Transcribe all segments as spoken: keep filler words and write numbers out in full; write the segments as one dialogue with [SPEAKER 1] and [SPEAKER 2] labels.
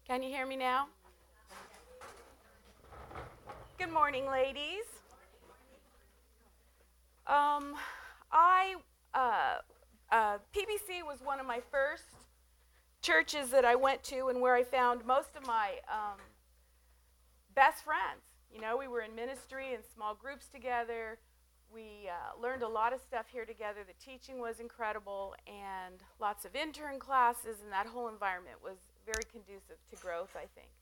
[SPEAKER 1] Can you hear me now? Good morning, ladies. Um, I uh, uh, P B C was one of my first churches that I went to, and where I found most of my um, best friends. You know, we were in ministry and small groups together. We uh, learned a lot of stuff here together. The teaching was incredible, and lots of intern classes, and that whole environment was very conducive to growth, I think.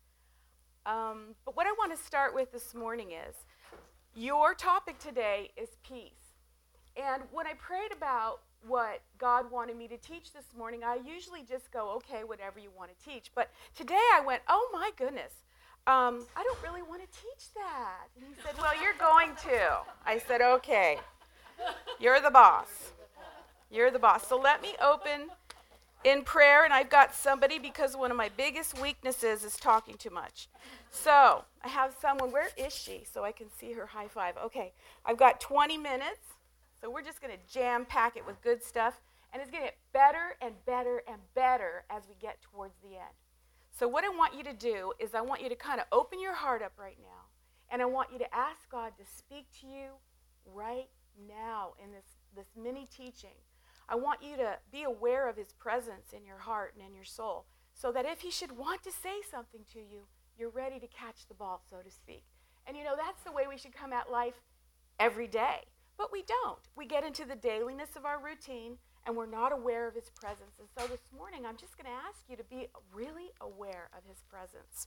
[SPEAKER 1] Um, but what I want to start with this morning is, your topic today is peace. And when I prayed about what God wanted me to teach this morning, I usually just go, okay, whatever you want to teach. But today I went, oh my goodness, um, I don't really want to teach that. And he said, well, you're going to. I said, okay, you're the boss. You're the boss. So let me open in prayer, and I've got somebody, because one of my biggest weaknesses is talking too much. So I have someone, where is she? So I can see her high five. Okay, I've got twenty minutes, so we're just going to jam pack it with good stuff, and it's going to get better and better and better as we get towards the end. So what I want you to do is I want you to kind of open your heart up right now, and I want you to ask God to speak to you right now in this, this mini teaching. I want you to be aware of his presence in your heart and in your soul, so that if he should want to say something to you, you're ready to catch the ball, so to speak. And you know, that's the way we should come at life every day. But we don't. We get into the dailiness of our routine, and we're not aware of his presence. And so this morning, I'm just going to ask you to be really aware of his presence.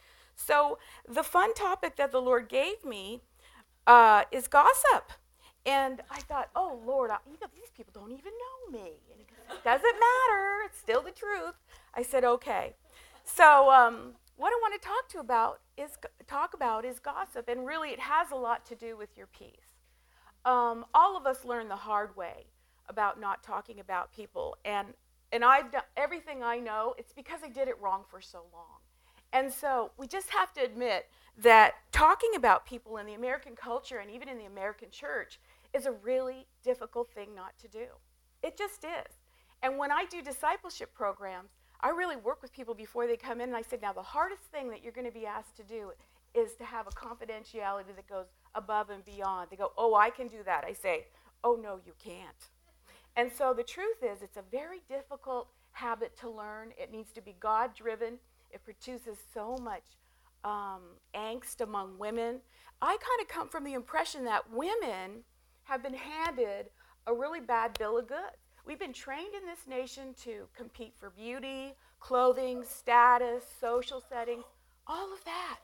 [SPEAKER 1] So the fun topic that the Lord gave me uh, is gossip. And I thought, oh, Lord, I, you know, these people don't even know me. And it doesn't matter. It's still the truth. I said, okay. So um, what I want to talk to about is talk about is gossip, and really it has a lot to do with your peace. Um, all of us learn the hard way about not talking about people, and and I've done everything I know. It's because I did it wrong for so long, and so we just have to admit that talking about people in the American culture and even in the American church is a really difficult thing not to do. It just is. And when I do discipleship programs, I really work with people before they come in, and I said, now the hardest thing that you're going to be asked to do is to have a confidentiality that goes above and beyond. They go, oh, I can do that. I say, oh, no, you can't. And so the truth is, it's a very difficult habit to learn. It needs to be God-driven. It produces so much um, angst among women. I kind of come from the impression that women have been handed a really bad bill of goods. We've been trained in this nation to compete for beauty, clothing, status, social settings, all of that.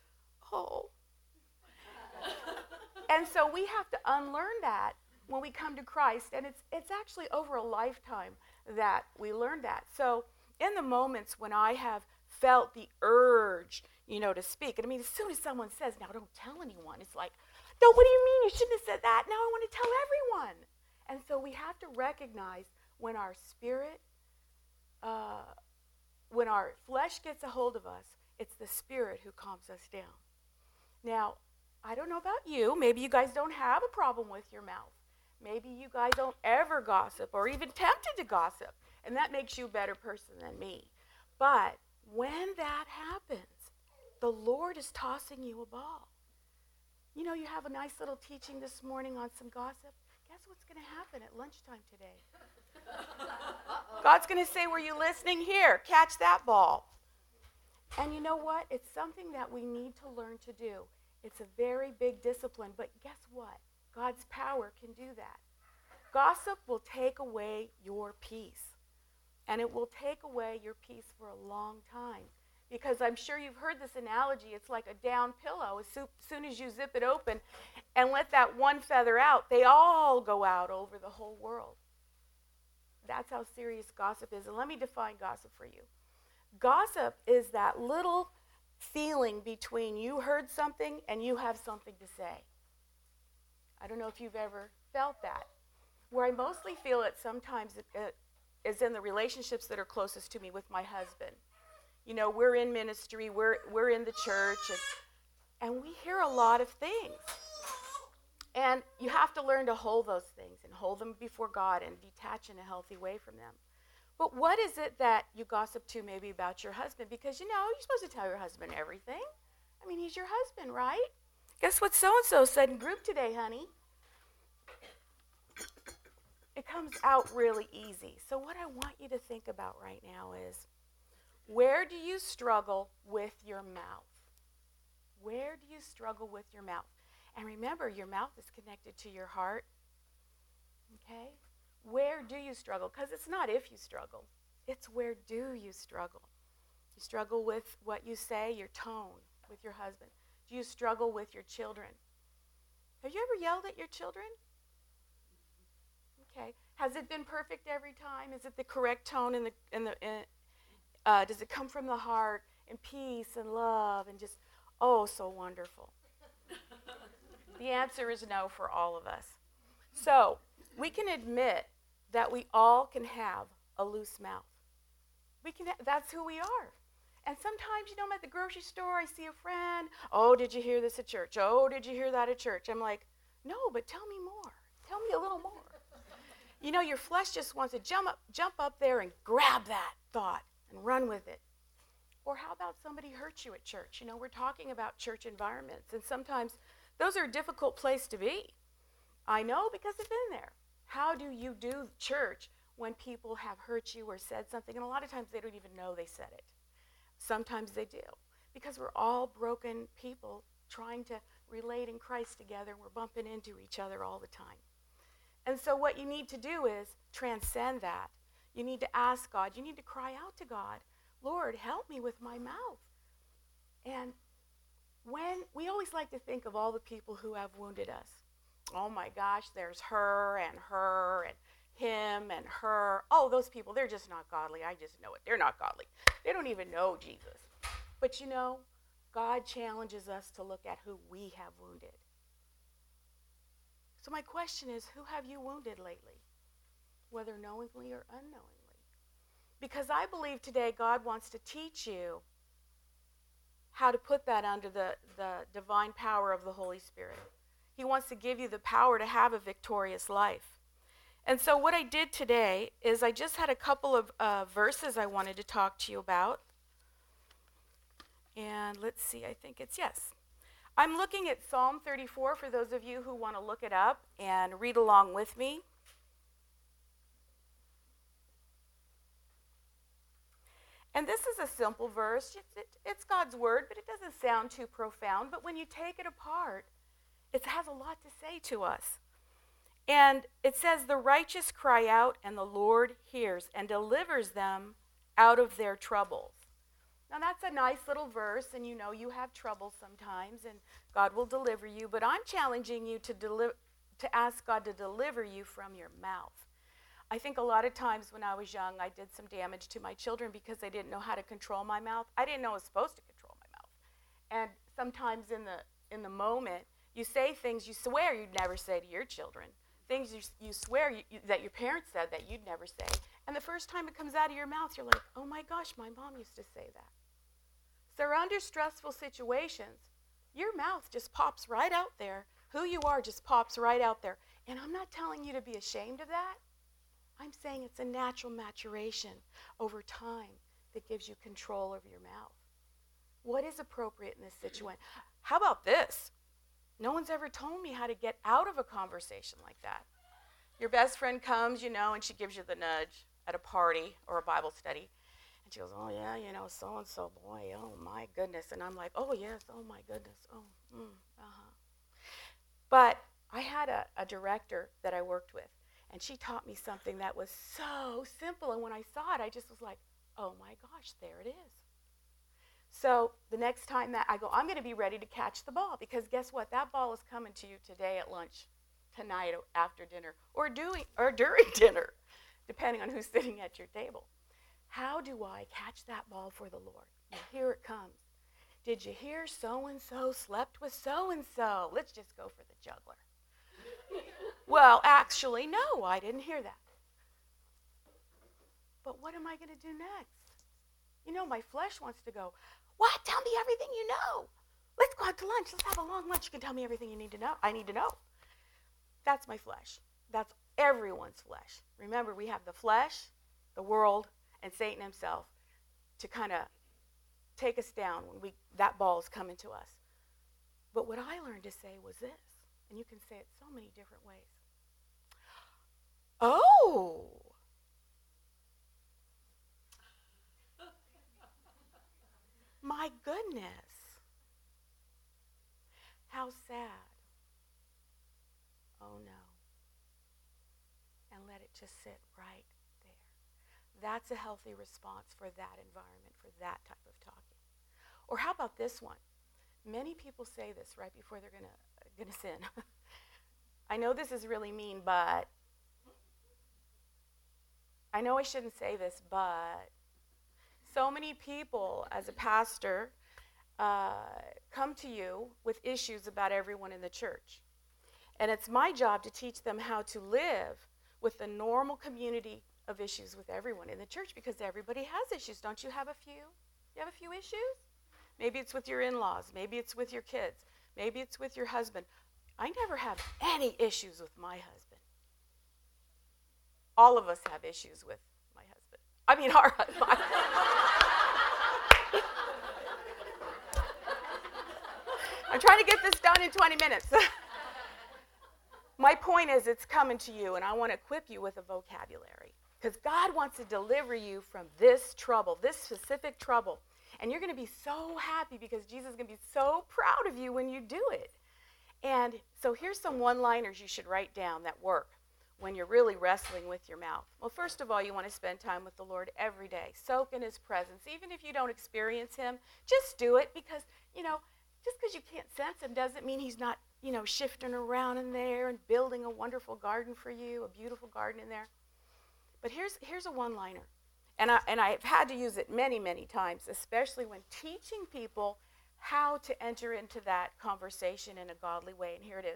[SPEAKER 1] Oh. And so we have to unlearn that when we come to Christ, and it's it's actually over a lifetime that we learn that. So in the moments when I have felt the urge, you know, to speak, and I mean, as soon as someone says, now don't tell anyone, it's like, no, what do you mean? You shouldn't have said that. Now I want to tell everyone. And so we have to recognize when our spirit, uh, when our flesh gets a hold of us, it's the spirit who calms us down. Now, I don't know about you. Maybe you guys don't have a problem with your mouth. Maybe you guys don't ever gossip or even tempted to gossip, and that makes you a better person than me. But when that happens, the Lord is tossing you a ball. You know, you have a nice little teaching this morning on some gossip. Guess what's going to happen at lunchtime today? God's going to say, were you listening? Here, catch that ball. And you know what? It's something that we need to learn to do. It's a very big discipline, but guess what? God's power can do that. Gossip will take away your peace, and it will take away your peace for a long time. Because I'm sure you've heard this analogy. It's like a down pillow. As soon as you zip it open and let that one feather out, they all go out over the whole world. That's how serious gossip is. And let me define gossip for you. Gossip is that little feeling between you heard something and you have something to say. I don't know if you've ever felt that. Where I mostly feel it sometimes it is in the relationships that are closest to me with my husband. You know, we're in ministry, we're we're in the church, and, and we hear a lot of things. And you have to learn to hold those things and hold them before God and detach in a healthy way from them. But what is it that you gossip to maybe about your husband? Because, you know, you're supposed to tell your husband everything. I mean, he's your husband, right? Guess what so-and-so said in group today, honey? It comes out really easy. So what I want you to think about right now is, where do you struggle with your mouth? Where do you struggle with your mouth? And remember, your mouth is connected to your heart. Okay? Where do you struggle? Because it's not if you struggle. It's where do you struggle? You struggle with what you say, your tone with your husband. Do you struggle with your children? Have you ever yelled at your children? Okay. Has it been perfect every time? Is it the correct tone in the in the in, uh, does it come from the heart and peace and love and just, oh, so wonderful? The answer is no for all of us. So we can admit that we all can have a loose mouth. We can. Ha- that's who we are. And sometimes, you know, I'm at the grocery store, I see a friend. Oh, did you hear this at church? Oh, did you hear that at church? I'm like, no, but tell me more. Tell me a little more. You know, your flesh just wants to jump up, jump up there and grab that thought and run with it. Or how about somebody hurt you at church? You know, we're talking about church environments, and sometimes those are a difficult place to be. I know because I've been there. How do you do church when people have hurt you or said something? And a lot of times they don't even know they said it. Sometimes they do, because we're all broken people trying to relate in Christ together, and we're bumping into each other all the time. And so what you need to do is transcend that. You need to ask God. You need to cry out to God, Lord, help me with my mouth. And when we always like to think of all the people who have wounded us. Oh my gosh, there's her and her and him and her. Oh, those people, they're just not godly. I just know it. They're not godly. They don't even know Jesus. But you know, God challenges us to look at who we have wounded. So my question is, who have you wounded lately? Whether knowingly or unknowingly. Because I believe today God wants to teach you how to put that under the, the divine power of the Holy Spirit. He wants to give you the power to have a victorious life. And so what I did today is I just had a couple of uh, verses I wanted to talk to you about. And let's see, I think it's yes. I'm looking at Psalm thirty-four for those of you who want to look it up and read along with me. And this is a simple verse. It's, it, it's God's word, but it doesn't sound too profound. But when you take it apart, it has a lot to say to us. And it says, the righteous cry out, and the Lord hears and delivers them out of their troubles. Now that's a nice little verse, and you know you have trouble sometimes, and God will deliver you. But I'm challenging you to deli- to ask God to deliver you from your mouth. I think a lot of times when I was young, I did some damage to my children because I didn't know how to control my mouth. I didn't know I was supposed to control my mouth. And sometimes in the in the moment, you say things you swear you'd never say to your children. Things you, you swear you, you, that your parents said that you'd never say. And the first time it comes out of your mouth, you're like, oh my gosh, my mom used to say that. So under stressful situations, your mouth just pops right out there. Who you are just pops right out there. And I'm not telling you to be ashamed of that. I'm saying it's a natural maturation over time that gives you control over your mouth. What is appropriate in this situation? How about this? No one's ever told me how to get out of a conversation like that. Your best friend comes, you know, and she gives you the nudge at a party or a Bible study. And she goes, oh, yeah, you know, so-and-so, boy, oh, my goodness. And I'm like, oh, yes, oh, my goodness, oh, mm, uh-huh. But I had a, a director that I worked with, and she taught me something that was so simple. And when I saw it, I just was like, oh, my gosh, there it is. So the next time that I go, I'm going to be ready to catch the ball, because guess what? That ball is coming to you today at lunch, tonight after dinner, or doing or during dinner, depending on who's sitting at your table. How do I catch that ball for the Lord? And here it comes. Did you hear so-and-so slept with so-and-so? Let's just go for the juggler. Well, actually, no, I didn't hear that. But what am I going to do next? You know, my flesh wants to go, what? Tell me everything you know. Let's go out to lunch. Let's have a long lunch. You can tell me everything you need to know. I need to know. That's my flesh. That's everyone's flesh. Remember, we have the flesh, the world, and Satan himself to kind of take us down when we that ball is coming to us. But what I learned to say was this, and you can say it so many different ways. Oh, my goodness. How sad. Oh no. And let it just sit right there. That's a healthy response for that environment, for that type of talking. Or how about this one? Many people say this right before they're gonna gonna sin. I know this is really mean, but I know I shouldn't say this, but so many people, as a pastor, uh, come to you with issues about everyone in the church. And it's my job to teach them how to live with the normal community of issues with everyone in the church, because everybody has issues. Don't you have a few? You have a few issues? Maybe it's with your in-laws. Maybe it's with your kids. Maybe it's with your husband. I never have any issues with my husband. All of us have issues with my husband. I mean, our husband. I'm trying to get this done in twenty minutes. My point is, it's coming to you, and I want to equip you with a vocabulary, because God wants to deliver you from this trouble, this specific trouble. And you're going to be so happy because Jesus is going to be so proud of you when you do it. And so here's some one-liners you should write down that work when you're really wrestling with your mouth. Well, first of all, you want to spend time with the Lord every day. Soak in his presence. Even if you don't experience him, just do it, because, you know, just because you can't sense him doesn't mean he's not, you know, shifting around in there and building a wonderful garden for you, a beautiful garden in there. But here's here's a one-liner. And, I, and I've had to use it many, many times, especially when teaching people how to enter into that conversation in a godly way. And here it is.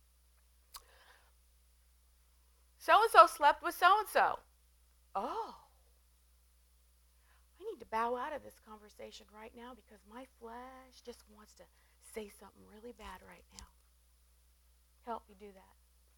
[SPEAKER 1] So-and-so slept with so-and-so. Oh. I need to bow out of this conversation right now because my flesh just wants to say something really bad right now. Help me do that.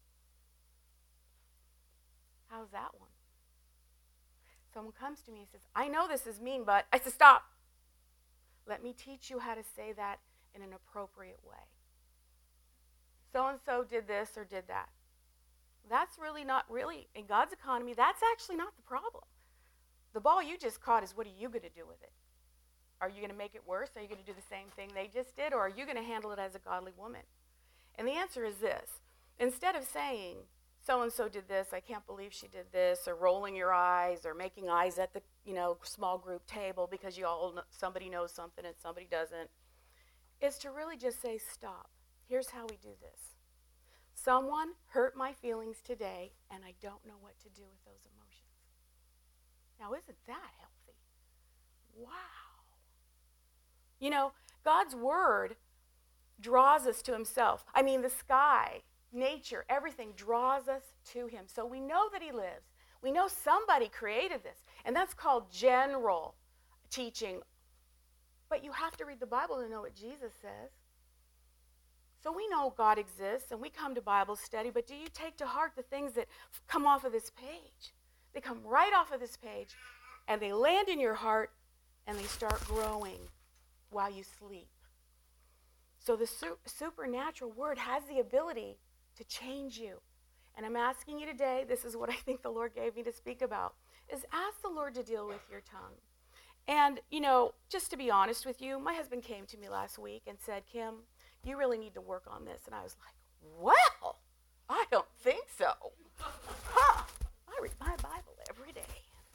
[SPEAKER 1] How's that one? Someone comes to me and says, I know this is mean, but I said, stop. Let me teach you how to say that in an appropriate way. So-and-so did this or did that. That's really not really, in God's economy, that's actually not the problem. The ball you just caught is, what are you going to do with it? Are you going to make it worse? Are you going to do the same thing they just did? Or are you going to handle it as a godly woman? And the answer is this. Instead of saying, so-and-so did this, I can't believe she did this, or rolling your eyes, or making eyes at the, you know, small group table because you all know, somebody knows something and somebody doesn't, is to really just say, stop. Here's how we do this. Someone hurt my feelings today, and I don't know what to do with those emotions. Now, isn't that healthy? Wow. You know, God's word draws us to himself. I mean, the sky, nature, everything draws us to him. So we know that he lives. We know somebody created this, and that's called general teaching. But you have to read the Bible to know what Jesus says. So we know God exists, and we come to Bible study, but do you take to heart the things that come off of this page? They come right off of this page, and they land in your heart, and they start growing while you sleep. So the su- supernatural word has the ability to change you. And I'm asking you today, this is what I think the Lord gave me to speak about, is ask the Lord to deal with your tongue. And, you know, just to be honest with you, my husband came to me last week and said, Kim, you really need to work on this. And I was like, well, I don't think so. Huh, I read my Bible every day.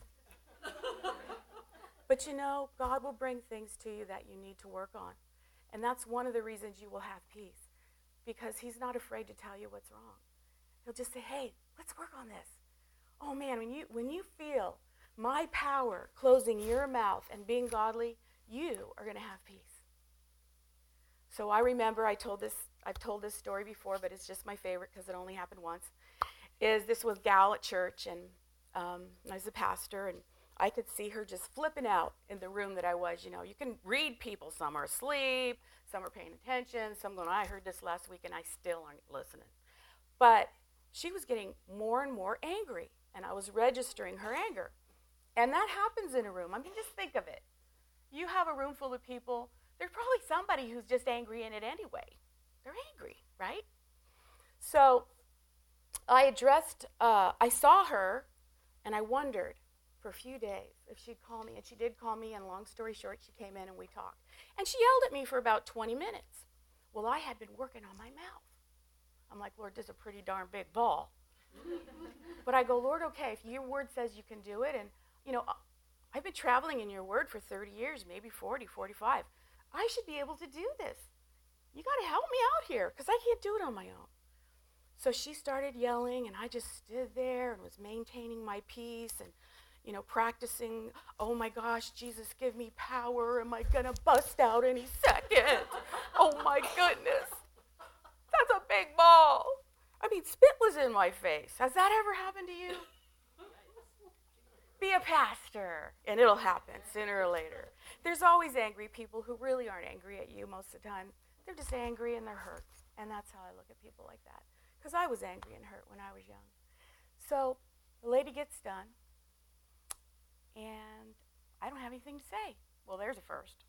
[SPEAKER 1] But, you know, God will bring things to you that you need to work on. And that's one of the reasons you will have peace, because he's not afraid to tell you what's wrong. He'll just say, hey, let's work on this. Oh, man, when you when you feel my power closing your mouth and being godly, you are going to have peace. So I remember I told this, I've told this story before, but it's just my favorite because it only happened once, is this was gal at church, and um, I was a pastor, and I could see her just flipping out in the room that I was. You know, you can read people. Some are asleep, some are paying attention, some going, I heard this last week, and I still aren't listening. But she was getting more and more angry, and I was registering her anger. And that happens in a room. I mean, just think of it. You have a room full of people. There's probably somebody who's just angry in it anyway. They're angry, right? So I addressed, uh, I saw her, and I wondered for a few days if she'd call me. And she did call me, and long story short, she came in and we talked. And she yelled at me for about twenty minutes. Well, I had been working on my mouth. I'm like, Lord, this is a pretty darn big ball. But I go, Lord, okay, if your word says you can do it, and, you know, I've been traveling in your word for thirty years, maybe forty, forty-five. I should be able to do this. You got to help me out here because I can't do it on my own. So she started yelling, and I just stood there and was maintaining my peace and, you know, practicing, oh, my gosh, Jesus, give me power. Am I going to bust out any second? Oh, my goodness. That's a big ball. I mean, spit was in my face. Has that ever happened to you? Be a pastor, and it'll happen sooner or later. There's always angry people who really aren't angry at you most of the time. They're just angry and they're hurt, and that's how I look at people like that, because I was angry and hurt when I was young. So the lady gets done, and I don't have anything to say. Well, there's a first.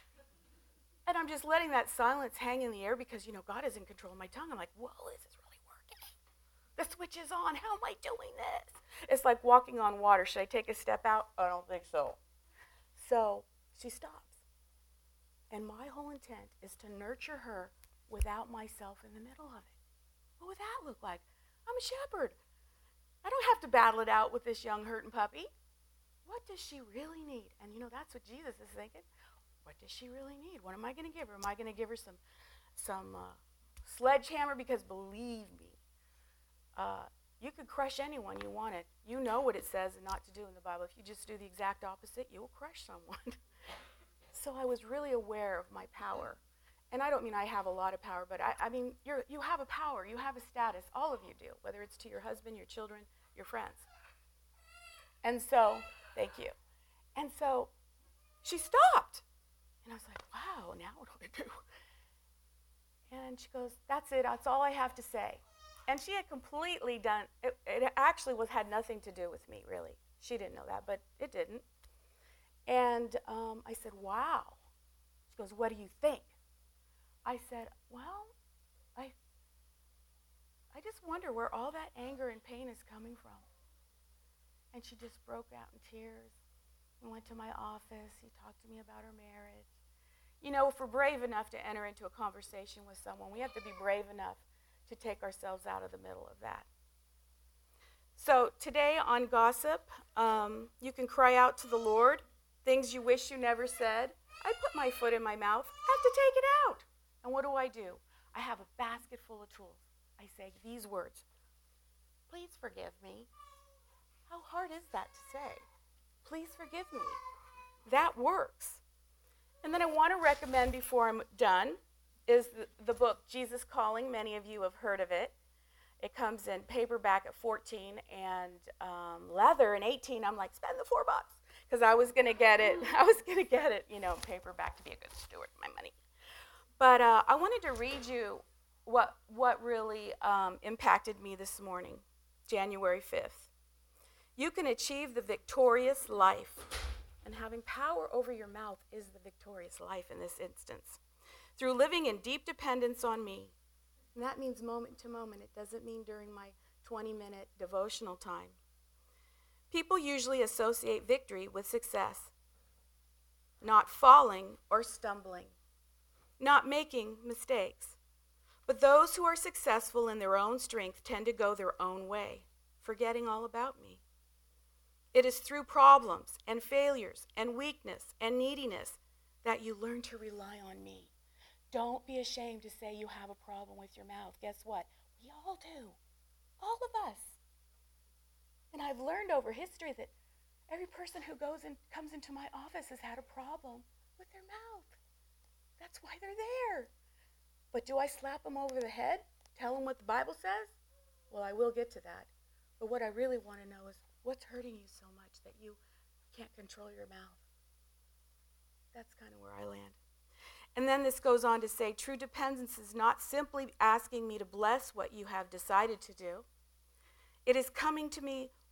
[SPEAKER 1] And I'm just letting that silence hang in the air because, you know, God is in control of my tongue. I'm like, whoa, this is really working. The switch is on. How am I doing this? It's like walking on water. Should I take a step out? I don't think so. So she stops. And my whole intent is to nurture her without myself in the middle of it. What would that look like? I'm a shepherd. I don't have to battle it out with this young hurting puppy. What does she really need? And, you know, that's what Jesus is thinking. What does she really need? What am I going to give her? Am I going to give her some, some uh, sledgehammer? Because believe me, uh, you could crush anyone you wanted. You know what it says not to do in the Bible. If you just do the exact opposite, you will crush someone. So I was really aware of my power. And I don't mean I have a lot of power, but I, I mean, you're, you have a power. You have a status. All of you do, whether it's to your husband, your children, your friends. And so, thank you. And so she stopped. And I was like, wow, now what do I do? And she goes, that's it. That's all I have to say. And she had completely done, it, it actually was had nothing to do with me, really. She didn't know that, but it didn't. And um, I said, wow. She goes, what do you think? I said, well, I, I just wonder where all that anger and pain is coming from. And she just broke out in tears. We went to my office. He talked to me about her marriage. You know, if we're brave enough to enter into a conversation with someone, we have to be brave enough to take ourselves out of the middle of that. So today on Gossip, um, you can cry out to the Lord, things you wish you never said. I put my foot in my mouth. I have to take it out. And what do I do? I have a basket full of tools. I say these words, please forgive me. How hard is that to say? Please forgive me. That works. And then I want to recommend before I'm done is the, the book, Jesus Calling. Many of you have heard of it. It comes in paperback at fourteen and um, leather at eighteen. I'm like, spend the four bucks. Because I was going to get it, I was going to get it, you know, in paperback to be a good steward of my money. But uh, I wanted to read you what, what really um, impacted me this morning, January fifth. You can achieve the victorious life. And having power over your mouth is the victorious life in this instance. Through living in deep dependence on me. And that means moment to moment. It doesn't mean during my twenty-minute devotional time. People usually associate victory with success. Not falling or stumbling. Not making mistakes. But those who are successful in their own strength tend to go their own way, forgetting all about me. It is through problems and failures and weakness and neediness that you learn to rely on me. Don't be ashamed to say you have a problem with your mouth. Guess what? We all do. All of us. And I've learned over history that every person who goes and comes into my office has had a problem with their mouth. That's why they're there. But do I slap them over the head? Tell them what the Bible says? Well, I will get to that. But what I really want to know is, what's hurting you so much that you can't control your mouth? That's kind of where I land. And then this goes on to say, true dependence is not simply asking me to bless what you have decided to do. It is coming to me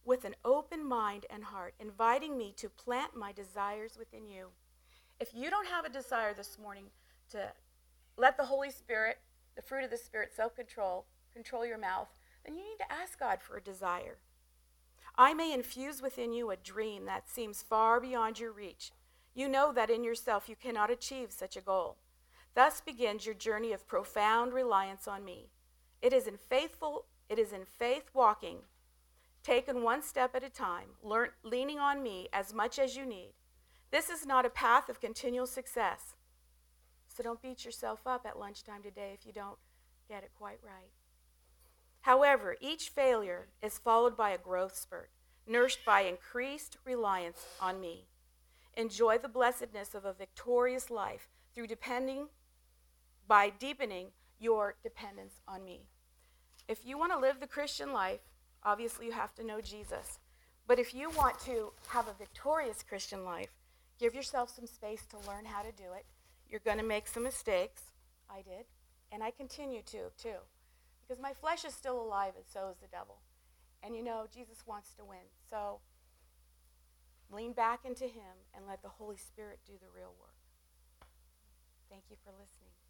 [SPEAKER 1] with an open mind and heart, inviting me to plant my desires within you. If you don't have a desire this morning to let the Holy Spirit, the fruit of the Spirit, self-control, control your mouth, then you need to ask God for a desire. I may infuse within you a dream that seems far beyond your reach. You know that in yourself you cannot achieve such a goal. Thus begins your journey of profound reliance on me. It is in faithful, it is in faith walking, taken one step at a time, learn, leaning on me as much as you need. This is not a path of continual success. So don't beat yourself up at lunchtime today if you don't get it quite right. However, each failure is followed by a growth spurt, nourished by increased reliance on me. Enjoy the blessedness of a victorious life through depending, by deepening your dependence on me. If you want to live the Christian life, obviously you have to know Jesus. But if you want to have a victorious Christian life, give yourself some space to learn how to do it. You're going to make some mistakes. I did. And I continue to, too. Because my flesh is still alive, and so is the devil. And you know, Jesus wants to win. So lean back into him and let the Holy Spirit do the real work. Thank you for listening.